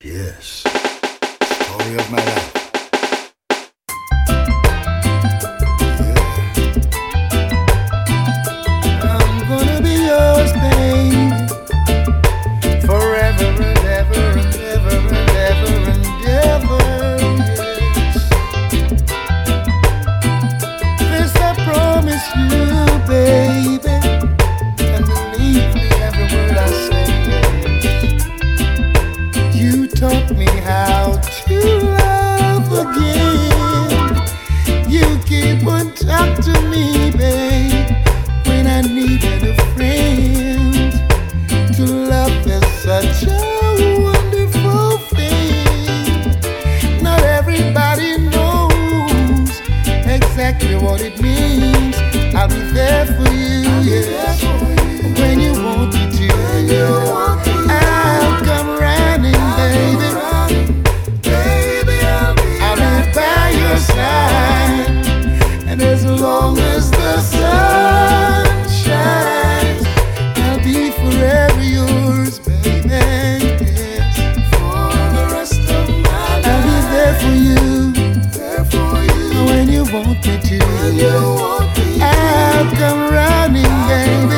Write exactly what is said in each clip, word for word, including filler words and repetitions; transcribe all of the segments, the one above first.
Yes, story of my life. I'm gonna be yours, baby, forever and ever and ever and ever and ever. Yes, this I promise you, baby, and believe me every word I say. You taught me how to love again. You keep on talking to me, babe, when I needed a friend. To love is such a wonderful thing. Not everybody knows exactly what it means. I'll be there for you, yes, when you want me to. I'll come running, baby. Baby, I'll be by your side. And as long as the sun shines, I'll be forever yours, baby. Yes. For the rest of my life, I'll be there for you, there for you. When you want me to, when you want me to. I'll come running, baby.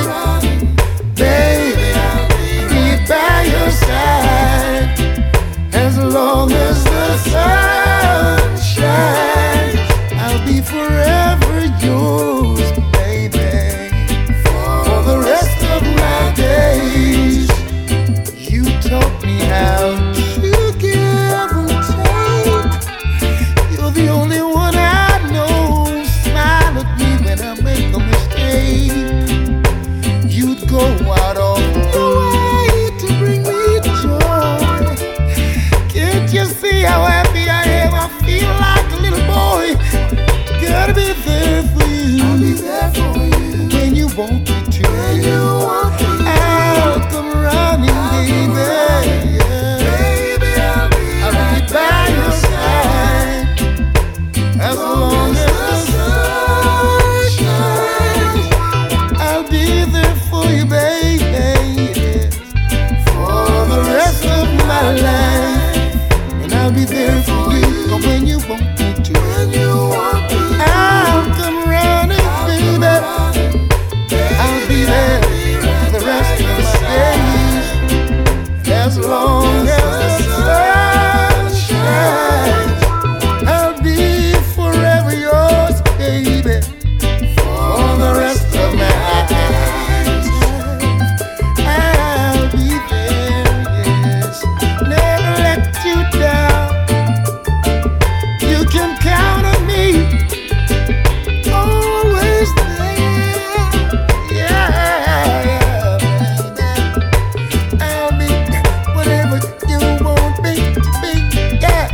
Baby, I'll be by your side. As long as the sun shines, I'll be forever yours, baby, for the rest of my days. You taught me how to give and take. You're the only one I know. Smile at me when I make a mistake. You'd go out of your way to bring me joy. Can't you see how happy I am? I feel like a little boy. Gotta be there for you. I'll be there for you when you want me to. When you want me to. I'll come running, baby. Yeah. Baby, I'll be, I'll be by your side. As long as the sun shines, I'll be there for you, baby. Yes. For the rest of my life. I'll be there for you when you want me to. When you want me to. I'll come running, baby. I'll be there for the rest of my days. As long as the sun shines, I'll be forever yours, baby, for the rest of my days. I'll be there, yes, never let you down. You can count on me, always there. Yeah, yeah, baby. I'll be whatever you want me to be. Yeah,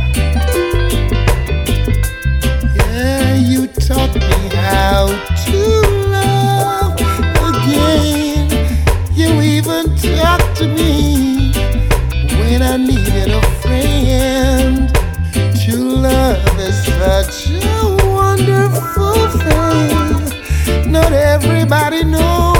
yeah. You taught me how to love again. You even talked to me when I needed a friend. To love is such a wonderful thing. Not everybody knows